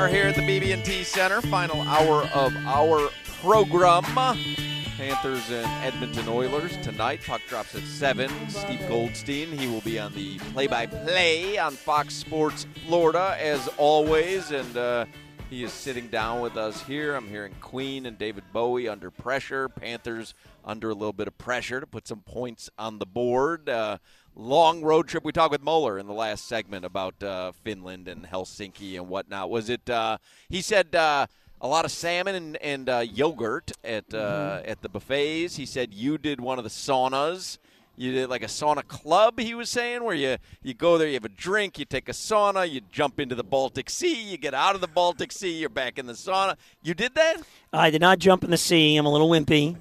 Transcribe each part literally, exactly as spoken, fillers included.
are here at the B B and T Center, final hour of our program. Panthers and Edmonton Oilers tonight. Puck drops at seven. Steve Goldstein, he will be on the play-by-play on Fox Sports Florida, as always, and uh, he is sitting down with us here. I'm hearing Queen and David Bowie under pressure. Panthers under a little bit of pressure to put some points on the board. Uh, long road trip. We talked with Moeller in the last segment about uh, Finland and Helsinki and whatnot. Was it, uh, he said, uh, a lot of salmon and, and uh, yogurt at uh, mm-hmm. at the buffets. He said you did one of the saunas. You did like a sauna club, he was saying, where you, you go there, you have a drink, you take a sauna, you jump into the Baltic Sea, you get out of the Baltic Sea, you're back in the sauna. You did that? I did not jump in the sea. I'm a little wimpy.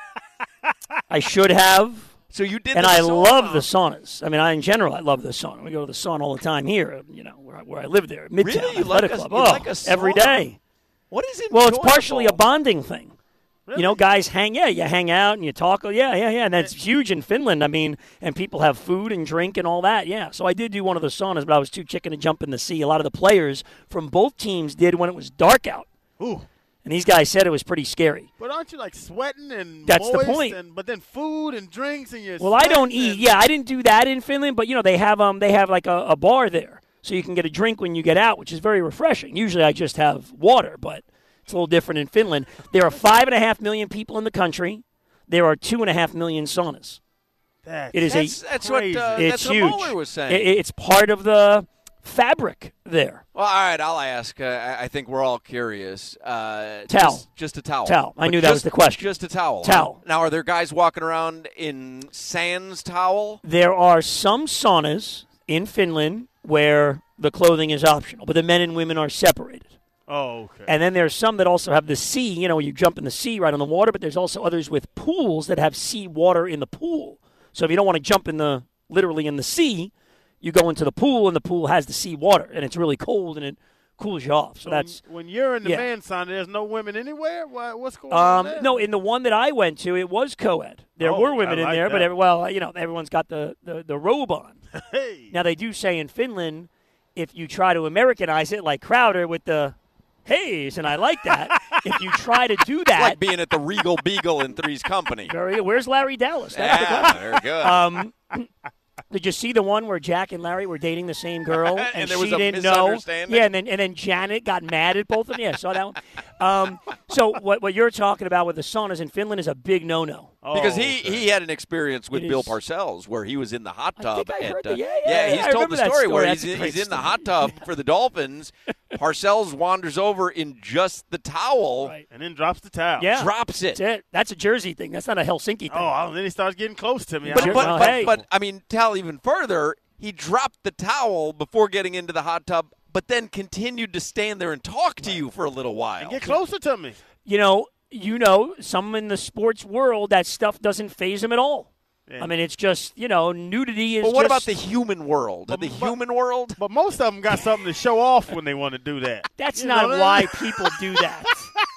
I should have. So you did and the I sauna. love the saunas. I mean, I in general, I love the sauna. We go to the sauna all the time here, you know, where, where I live there, Midtown really? You Athletic like a, Club. you Oh, like a every sauna? day. What is it? Well, it's partially a bonding thing. Really? You know, guys hang, yeah, you hang out and you talk. Yeah, yeah, yeah. And that's huge in Finland. I mean, and people have food and drink and all that. Yeah. So I did do one of the saunas, but I was too chicken to jump in the sea. A lot of the players from both teams did when it was dark out. Ooh. And these guys said it was pretty scary. But aren't you like sweating and That's moist the point. And, but then food and drinks and you're Well, I don't eat. And- Yeah, I didn't do that in Finland, but you know they have um they have like a, a bar there, so you can get a drink when you get out, which is very refreshing. Usually I just have water, but it's a little different in Finland. There are five and a half million people in the country. There are two and a half million saunas. That's, it is that's, a. that's what uh, it's that's what huge. Mueller was saying. It, it's part of the fabric there. Well, all right, I'll ask. Uh, I I think we're all curious. Uh, Towel. Just, just a towel. Towel. I But knew that just, was the question. Just a towel. Towel. Now, are there guys walking around in sans towel? There are some saunas in Finland where the clothing is optional, but the men and women are separated. Oh, okay. And then there's some that also have the sea, you know, you jump in the sea right on the water, but there's also others with pools that have sea water in the pool. So if you don't want to jump in the, literally in the sea, you go into the pool, and the pool has the sea water, and it's really cold, and it cools you off. So, So that's when you're in the yeah. man sauna, there's no women anywhere? What, what's going um, on there? no, in the one that I went to, it was co-ed. There Oh, were women I in like there, but that. every, well, you know, everyone's got the, the, the robe on. Hey. Now, they do say in Finland, if you try to Americanize it like Crowder with the Hayes, and I like that, if you try to do that. Like being at the Regal Beagle in Three's Company. Very, where's Larry Dallas? That's the Yeah, question. very good. Um, did you see the one where Jack and Larry were dating the same girl, and, And there she was a didn't know? misunderstanding? Yeah, and then and then Janet got mad at both of them. Yeah, saw that one. Um, so what what you're talking about with the saunas in Finland is a big no-no. Oh, Because he, okay. he had an experience with It Bill is- Parcells where he was in the hot I tub. think I at, heard uh, that. Yeah, yeah, he's yeah, I told the remember that story, where story. he's, That's a in- great he's in the story. hot tub for the Dolphins. Parcells wanders over in just the towel, Right. And then drops the towel. Yeah, drops it. that's it. That's a Jersey thing. That's not a Helsinki thing. Oh, I- then he starts getting close to me. But, I Sure. but, don't Well, but, hey. but, I mean, tell even further, he dropped the towel before getting into the hot tub, but then continued to stand there and talk to you for a little while. Get closer to me. You know, you know, some in the sports world, that stuff doesn't faze them at all. Yeah. I mean, it's just, you know, nudity is But what just, about the human world? But- the but- human world? But most of them got something to show off when they want to do that. That's You not know why that? people do that.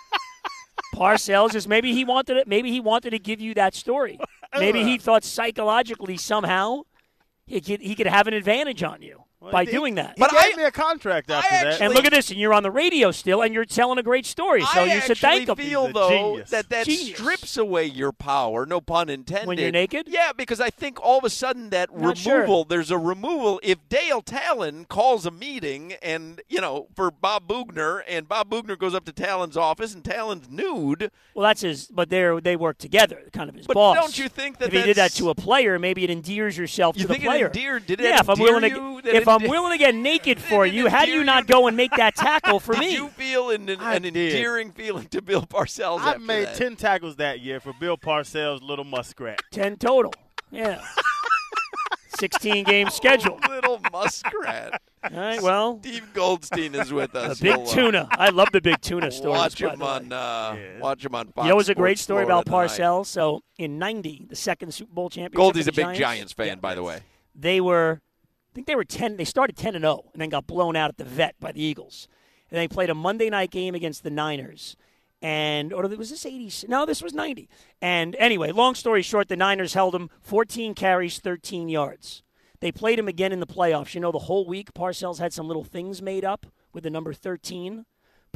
Parcells just maybe he wanted it. Maybe he wanted to give you that story. Maybe he thought psychologically somehow he could he could have an advantage on you Well, by he- doing that. He But gave I- me a contract I after that. actually- And look at this, and you're on the radio still, and you're telling a great story. So I you should thank actually him. feel, He's a though, genius. that that Genius. strips away your power, no pun intended. When you're naked? Yeah, because I think all of a sudden that Not removal, sure. there's a removal. If Dale Talon calls a meeting and, you know, for Bob Bugner, and Bob Bugner goes up to Talon's office and Talon's nude, Well, that's his, but they they work together, kind of his but boss. don't you think that if he did that that's- to a player, maybe it endears yourself You to the think it player. endeared- did it yeah, if I'm endear willing you? to, Did if it I'm endear- willing to get naked for Did it you, how do you endear not you? go and make that tackle for did me? you feel an, an, I an did. endearing feeling to Bill Parcells I after made that? ten tackles that year for Bill Parcells' Little Muskrat. Ten total. Yeah. sixteen game schedule. Little muskrat. All right, well, Steve Goldstein is with the us. big We'll, uh, tuna. I love the big tuna stories. Watch by him the way. on. Uh, Yeah. Watch him on Fox. You know, it was a great Sports story Florida about tonight. Parcells. So in ninety, the second Super Bowl championship. Goldie's for a the big Giants fan, Yeah. by the way. They were, I think they were ten. They started ten and zero, and then got blown out at the Vet by the Eagles. And they played a Monday night game against the Niners. And or was this eighty? No, this was ninety. And anyway, long story short, the Niners held them fourteen carries, thirteen yards. They played him again in the playoffs. You know, the whole week Parcells had some little things made up with the number thirteen.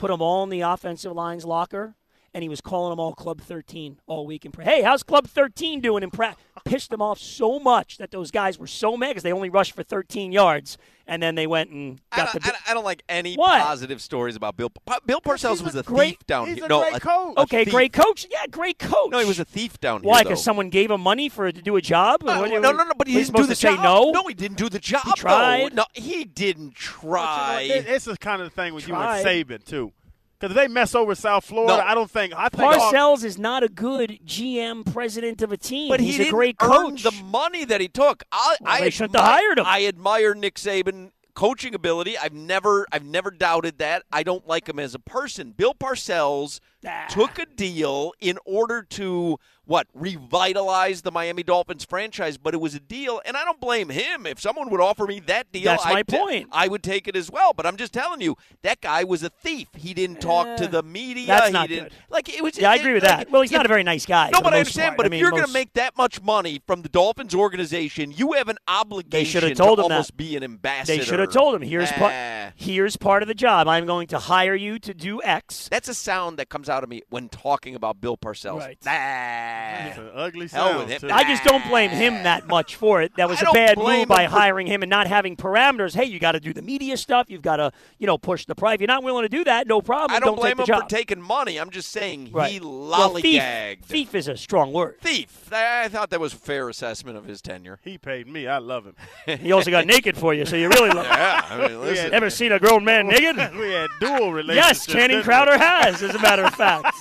put them all in the offensive line's locker, and he was calling them all Club thirteen all week. In pra- hey, how's Club thirteen doing in practice? Pissed them off so much that those guys were so mad because they only rushed for thirteen yards, and then they went and got I don't, the. I don't, I don't like any What? positive stories about Bill. Bill Parcells He's was a a great- thief down he's here. a no, great a- coach. a Okay, thief. great coach. Yeah, great coach. No, he was a thief down Why? here. Because though. someone gave him money for to do a job? Uh, What- no, no, no, but he what, didn't do the supposed to say job. no? No, he didn't do the job. He tried. though. No, he didn't try. It- It's the kind of thing with you Tried. and Saban, too. Because if they mess over South Florida, No. I don't think – I think Parcells is not a good G M president of a team. But He's he a didn't great earn coach. the money that he took. I, Well, I they shouldn't have admire- hired him. I admire Nick Saban coaching ability. I've never, I've never doubted that. I don't like him as a person. Bill Parcells Ah. took a deal in order to what revitalize the Miami Dolphins franchise, but it was a deal, and I don't blame him. If someone would offer me that deal, That's my I'd ta- point. I would take it as well. But I'm just telling you, that guy was a thief. He didn't talk Eh, to the media. that's he not didn't, good. Like it was. Yeah, I agree with like, that. Well, he's if- not a very nice guy. No, for but the I most understand. part. But I if mean, you're going to most- make that much money from the Dolphins organization, you have an obligation should have told to him that. almost be an ambassador. They should have told him, here's, Ah. part, here's part of the job. I'm going to hire you to do X. That's a sound that comes out of me when talking about Bill Parcells. Right. Ah. It's an ugly Hell sound, with him. too. I just don't blame him that much for it. That was I a don't bad blame move by him for- hiring him and not having parameters. Hey, you got to do the media stuff. You've got to, you know, push the price. If you're not willing to do that, no problem. I don't, blame take the him job. for taking money. I'm just saying Right. he Well, thief, lollygagged. thief is a strong word. Thief. I thought that was a fair assessment of his tenure. He paid me. I love him. He also got naked for you, so you really love him. Yeah, I mean, listen. Ever seen a grown man naked? We had dual relationships. Yes, Channing didn't we? Crowder has, as a matter of fact.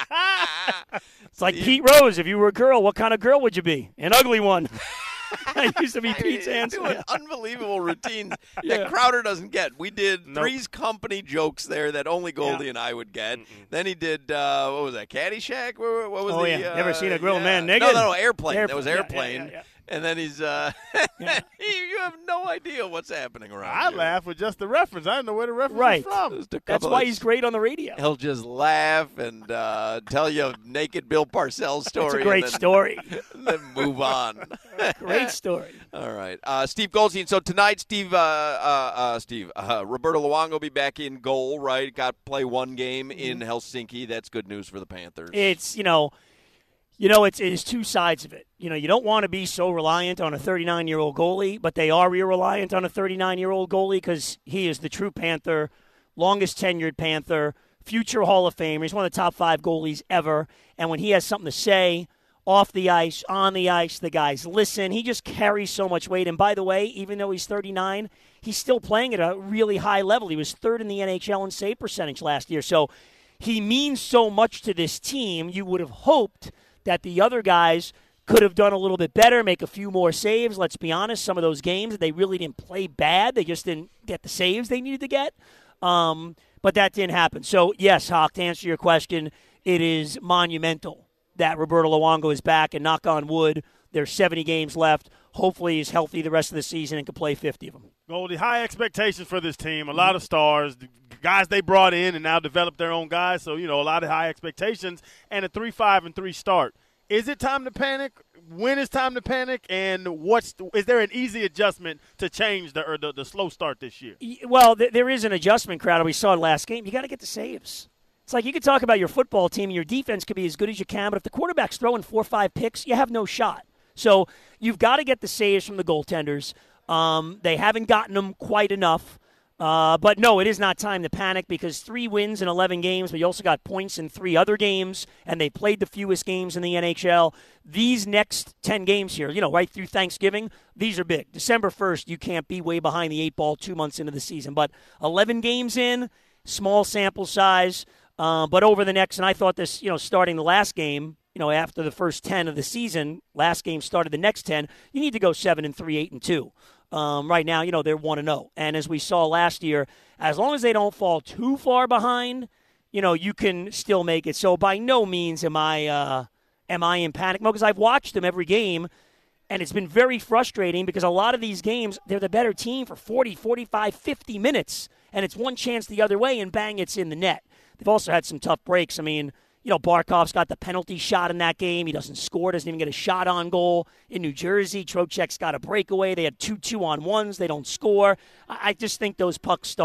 It's like Pete Rose. If you were a girl, what kind of girl would you be? An ugly one. I used to be Pete's answer. Doing Yeah. unbelievable routines Yeah. that Crowder doesn't get. We did Nope. Three's Company jokes there that only Goldie Yeah. and I would get. Then he did, uh, what was that, Caddyshack? What, what was Oh, the, yeah. uh, Never seen a grown yeah. man No, naked? no, no, Airplane. That Airplane. was Yeah, yeah, Airplane. yeah, yeah. And then he's, uh, Yeah. you have no idea what's happening around I here. laugh with just the reference. I didn't know where the reference Right. was from. Just a That's couple why of- he's great on the radio. He'll just laugh and uh, tell you a naked Bill Parcells story. It's a great and then, story. and then move on. Great story. All right, uh, Steve Goldstein. So tonight, Steve, uh, uh, uh, Steve, uh, Roberto Luongo will be back in goal. Right, got to play one game in Helsinki. That's good news for the Panthers. It's, you know, you know, it's it's two sides of it. You know, you don't want to be so reliant on a thirty-nine-year-old goalie, but they are real reliant on a thirty-nine-year-old goalie because he is the true Panther, longest tenured Panther, future Hall of Famer. He's one of the top five goalies ever. And when he has something to say off the ice, on the ice, the guys listen. He just carries so much weight. And by the way, even though he's thirty-nine, he's still playing at a really high level. He was third in the N H L in save percentage last year. So he means so much to this team. You would have hoped that the other guys could have done a little bit better, make a few more saves. Let's be honest, some of those games, they really didn't play bad. They just didn't get the saves they needed to get. Um, but that didn't happen. So, yes, Hawk, to answer your question, it is monumental that Roberto Luongo is back, and knock on wood, there's seventy games left. Hopefully he's healthy the rest of the season and can play fifty of them. Goldie, high expectations for this team. A lot of stars, the guys they brought in and now developed their own guys. So, you know, a lot of high expectations and a three five and three start. Is it time to panic? When is time to panic? And what's is there an easy adjustment to change the or the, the slow start this year? Y- Well, th- there is an adjustment, Crowder. We saw it last game. You got to get the saves. It's like you could talk about your football team and your defense could be as good as you can, but if the quarterback's throwing four or five picks, you have no shot. So you've got to get the saves from the goaltenders. Um, they haven't gotten them quite enough. Uh, but, no, it is not time to panic because three wins in eleven games, but you also got points in three other games, and they played the fewest games in the N H L. These next ten games here, you know, right through Thanksgiving, these are big. December first, you can't be way behind the eight ball two months into the season. But eleven games in, small sample size. Uh, but over the next, and I thought this, you know, starting the last game, you know, after the first ten of the season, last game started the next ten, you need to go seven and three, eight and two. Um, right now, you know, they're one and oh. And as we saw last year, as long as they don't fall too far behind, you know, you can still make it. So by no means am I uh, am I in panic mode because I've watched them every game, and it's been very frustrating because a lot of these games, they're the better team for forty, forty-five, fifty minutes, and it's one chance the other way, and bang, it's in the net. They've also had some tough breaks. I mean, you know, Barkov's got the penalty shot in that game. He doesn't score, doesn't even get a shot on goal. In New Jersey, Trocheck's got a breakaway. They had two two-on-ones. They don't score. I I just think those pucks start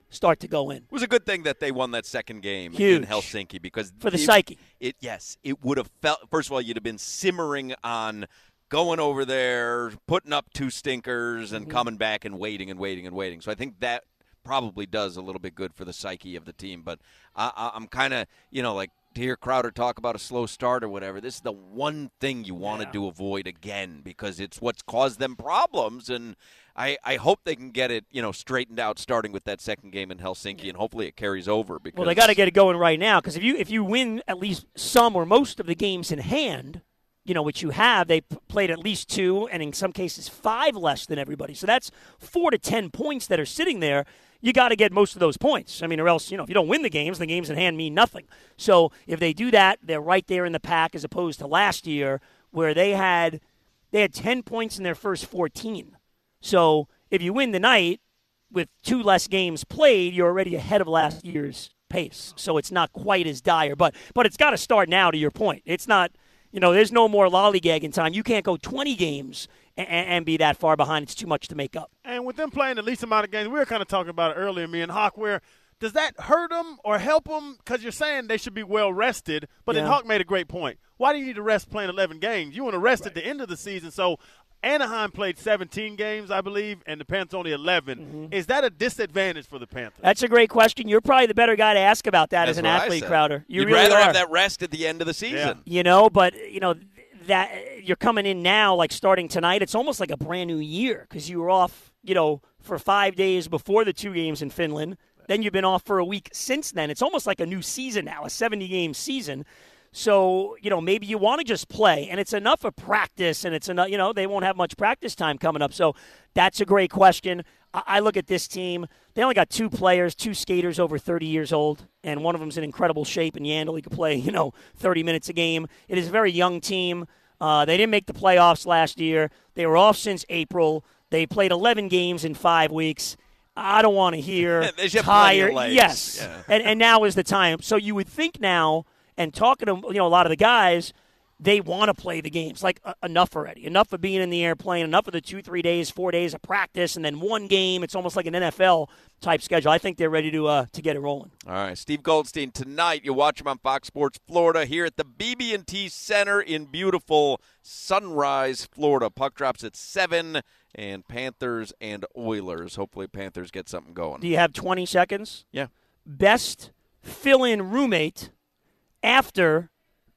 start to go in. It was a good thing that they won that second game Huge. in Helsinki because For the it, psyche. It yes, it would have felt. First of all, you'd have been simmering on going over there, putting up two stinkers, and mm-hmm. coming back and waiting and waiting and waiting. So I think that probably does a little bit good for the psyche of the team. But I, I, I'm kind of, you know, like to hear Crowder talk about a slow start or whatever. This is the one thing you wanted yeah. to avoid again because it's what's caused them problems. And I, I hope they can get it, you know, straightened out starting with that second game in Helsinki, and hopefully it carries over. Because well, they got to get it going right now because if you if you win at least some or most of the games in hand, you know, which you have, they p- played at least two and in some cases five less than everybody. So that's four to ten points that are sitting there. You got to get most of those points. I mean, or else, you know, if you don't win the games, the games in hand mean nothing. So if they do that, they're right there in the pack as opposed to last year where they had they had ten points in their first fourteen. So if you win the night with two less games played, you're already ahead of last year's pace. So it's not quite as dire. But but it's got to start now, to your point. It's not, you know, there's no more lollygagging time. You can't go twenty games and, and be that far behind. It's too much to make up. And with them playing the least amount of games, we were kind of talking about it earlier, me and Hawk, where does that hurt them or help them? Because you're saying they should be well rested. But Yeah. then Hawk made a great point. Why do you need to rest playing eleven games? You want to rest right. at the end of the season. So Anaheim played seventeen games, I believe, and the Panthers only eleven. Mm-hmm. Is that a disadvantage for the Panthers? That's a great question. You're probably the better guy to ask about that That's as an what athlete, I said. Crowder. You You'd really rather are. have that rest at the end of the season. You know, but, you know, that you're coming in now, like starting tonight, it's almost like a brand new year because you were off, you know, for five days before the two games in Finland. Then you've been off for a week since then. It's almost like a new season now, a seventy-game season. So, you know, maybe you want to just play, and it's enough of practice, and it's enough, you know, they won't have much practice time coming up. So that's a great question. I, I look at this team. They only got two players, two skaters over thirty years old, and one of them's in incredible shape, and Yandel, he could play, you know, thirty minutes a game. It is a very young team. Uh, they didn't make the playoffs last year. They were off since April. They played eleven games in five weeks. I don't want to hear they should have tired. plenty of legs. Yes, Yeah. and and now is the time. So you would think now, and talking to you know a lot of the guys, they want to play the games. Like uh, enough already. Enough of being in the airplane. Enough of the two, three days, four days of practice, and then one game. It's almost like an N F L type schedule. I think they're ready to uh, to get it rolling. All right, Steve Goldstein tonight. You watch him on Fox Sports Florida here at the B B and T Center in beautiful Sunrise, Florida. Puck drops at seven, and Panthers and Oilers. Hopefully, Panthers get something going. Do you have twenty seconds? Yeah. Best fill-in roommate after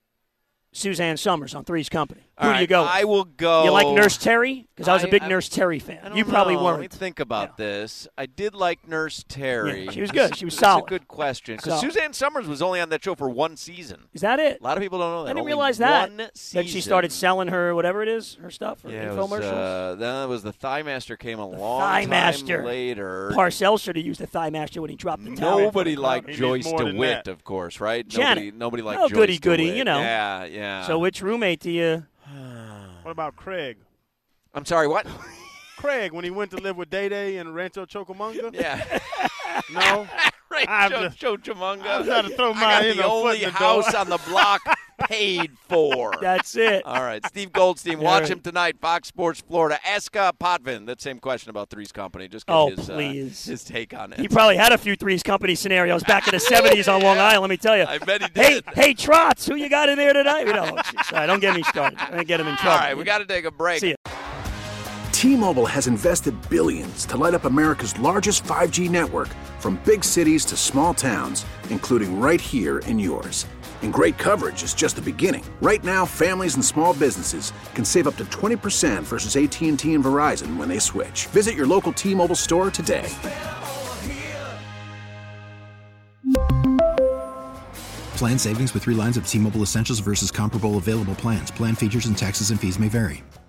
Suzanne Summers on Three's Company. Who All do right, you go? I will go. You like Nurse Terry? Because I was a I- big I- Nurse Terry fan. I don't You probably know. weren't. Let me think about Yeah. this. I did like Nurse Terry. Yeah, she was good. She was That's solid. a good question. Because Solid. Suzanne Summers was only on that show for one season. Is that it? A lot of people don't know that. I didn't Only realize that. One Then season. she started selling her whatever it is, her stuff, her Yeah, it was, infomercials. uh, then it was the Thigh Master came a long Thigh time Master. later. Parcells should have used the Thigh Master when he dropped the towel. Nobody liked He needs Joyce more than DeWitt, that. of course, right? Janet. Nobody, nobody liked Oh, Joyce goody, goody, DeWitt. you know. Yeah, yeah. So which roommate do you? What about Craig? I'm sorry, what? Craig, when he went to live with Day Day in Rancho Chocamonga? Yeah. No? Right, I'm Joe, just- Joe Chamunga. I'm trying to throw I my got you the know, foot only in the house door. on the block paid for. That's it. All right, Steve Goldstein. All Watch right. him tonight, Fox Sports Florida. Ask uh, Potvin that same question about Three's Company. Just get Oh, his, uh, please. his take on it. He probably had a few Three's Company scenarios back in the seventies on Long Island, let me tell you. I bet he Hey, did. hey, Trots, who you got in there tonight? You know, sorry, don't get me started. I didn't get him in All trouble. right, we got to take a break. See ya. T-Mobile has invested billions to light up America's largest five G network, from big cities to small towns, including right here in yours. And great coverage is just the beginning. Right now, families and small businesses can save up to twenty percent versus A T and T and Verizon when they switch. Visit your local T-Mobile store today. Plan savings with three lines of T-Mobile Essentials versus comparable available plans. Plan features and taxes and fees may vary.